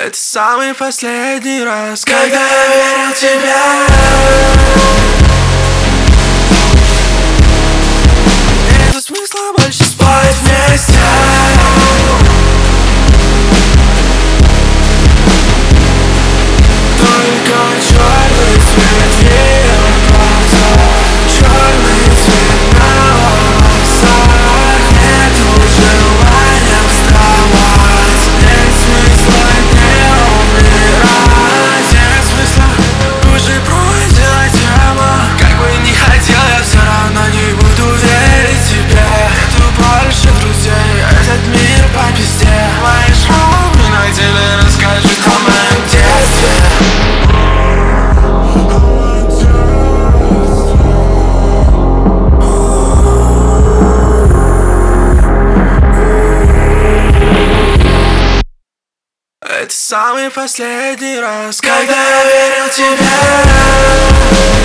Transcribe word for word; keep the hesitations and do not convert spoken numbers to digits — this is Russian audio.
Это самый последний раз, когда я верил в тебя. Нет смысла больше спать вместе. Только черный цвет ее глаза, черный цвет на волосах. Нету желания вставать, нет смысла не умирать. Нет смысла, уже пройдена тема. Как бы не хотел, я все равно не буду верить тебе. Нету больше друзей, этот мир по пизде. Мои шрамы на теле расскажут о моем детстве. Это самый последний раз, когда я верил в тебя.